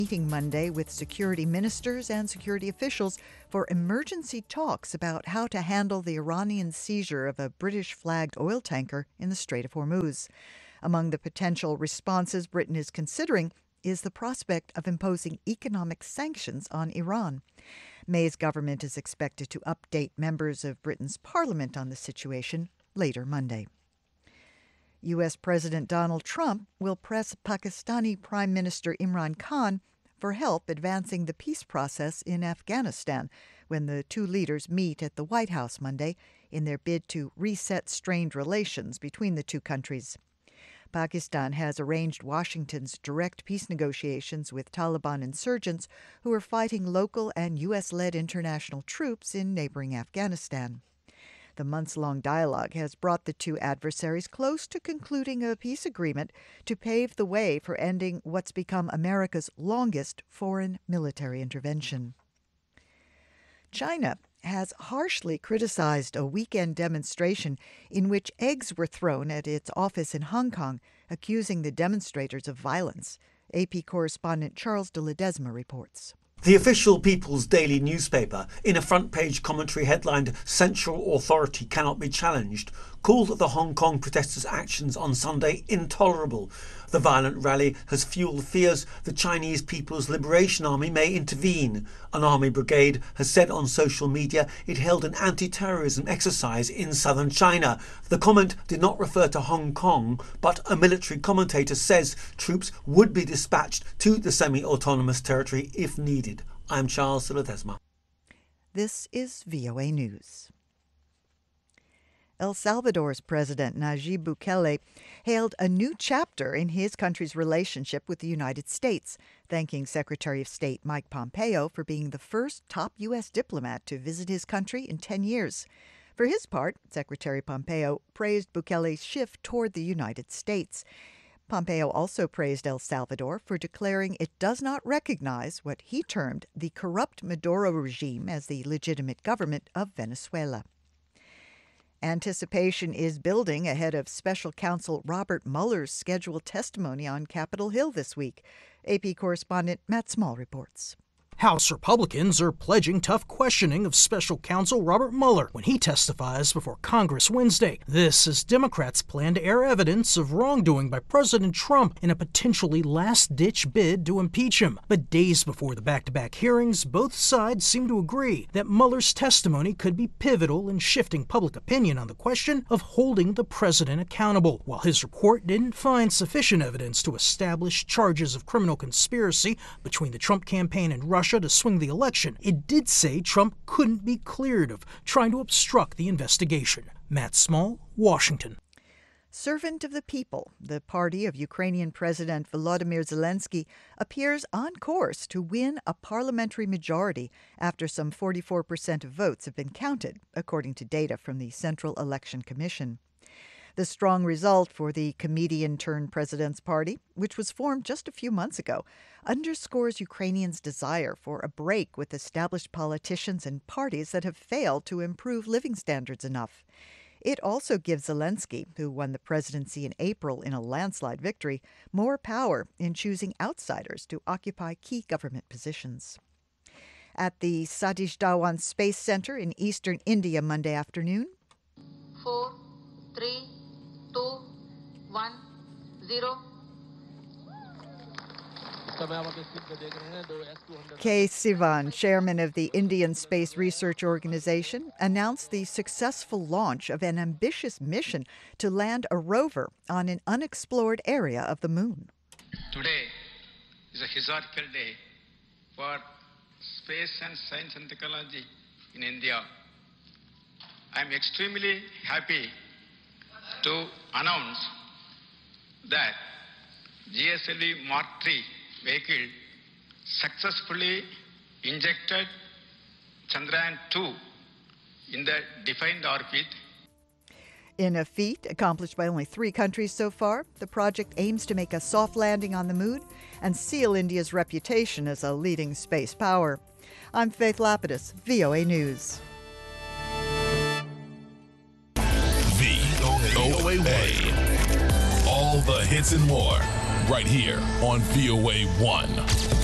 Meeting Monday with security ministers and security officials for emergency talks about how to handle the Iranian seizure of a British-flagged oil tanker in the Strait of Hormuz. Among the potential responses Britain is considering is the prospect of imposing economic sanctions on Iran. May's government is expected to update members of Britain's parliament on the situation later Monday. U.S. President Donald Trump will press Pakistani Prime Minister Imran Khan for help advancing the peace process in Afghanistan when the two leaders meet at the White House Monday in their bid to reset strained relations between the two countries. Pakistan has arranged Washington's direct peace negotiations with Taliban insurgents who are fighting local and U.S.-led international troops in neighboring Afghanistan. The months-long dialogue has brought the two adversaries close to concluding a peace agreement to pave the way for ending what's become America's longest foreign military intervention. China has harshly criticized a weekend demonstration in which eggs were thrown at its office in Hong Kong, accusing the demonstrators of violence. AP correspondent Charles de Ledesma reports. The official People's Daily newspaper, in a front-page commentary headlined "Central Authority Cannot Be Challenged," called the Hong Kong protesters' actions on Sunday intolerable. The violent rally has fueled fears the Chinese People's Liberation Army may intervene. An army brigade has said on social media it held an anti-terrorism exercise in southern China. The comment did not refer to Hong Kong, but a military commentator says troops would be dispatched to the semi-autonomous territory if needed. I'm Charles de Ledesma. This is VOA News. El Salvador's President Nayib Bukele hailed a new chapter in his country's relationship with the United States, thanking Secretary of State Mike Pompeo for being the first top U.S. diplomat to visit his country in 10 years. For his part, Secretary Pompeo praised Bukele's shift toward the United States. Pompeo also praised El Salvador for declaring it does not recognize what he termed the corrupt Maduro regime as the legitimate government of Venezuela. Anticipation is building ahead of special counsel Robert Mueller's scheduled testimony on Capitol Hill this week. AP correspondent Matt Small reports. House Republicans are pledging tough questioning of special counsel Robert Mueller when he testifies before Congress Wednesday. This as Democrats plan to air evidence of wrongdoing by President Trump in a potentially last-ditch bid to impeach him. But days before the back-to-back hearings, both sides seem to agree that Mueller's testimony could be pivotal in shifting public opinion on the question of holding the president accountable. While his report didn't find sufficient evidence to establish charges of criminal conspiracy between the Trump campaign and Russia to swing the election, it did say Trump couldn't be cleared of trying to obstruct the investigation. Matt Small, Washington. Servant of the People, the party of Ukrainian President Volodymyr Zelensky, appears on course to win a parliamentary majority after some 44% of votes have been counted, according to data from the Central Election Commission. The strong result for the comedian-turned-president's party, which was formed just a few months ago, underscores Ukrainians' desire for a break with established politicians and parties that have failed to improve living standards enough. It also gives Zelensky, who won the presidency in April in a landslide victory, more power in choosing outsiders to occupy key government positions. At the Satish Dhawan Space Center in eastern India Monday afternoon, 4, 3, 2, 1, 0. K. Sivan, chairman of the Indian Space Research Organization, announced the successful launch of an ambitious mission to land a rover on an unexplored area of the moon. Today is a historical day for space and science and technology in India. I am extremely happy to announce that GSLV Mark III vehicle successfully injected Chandrayaan-2 in the defined orbit. In a feat accomplished by only 3 countries so far, the project aims to make a soft landing on the moon and seal India's reputation as a leading space power. I'm Faith Lapidus, VOA News. VOA. All the hits and more, right here on VOA 1.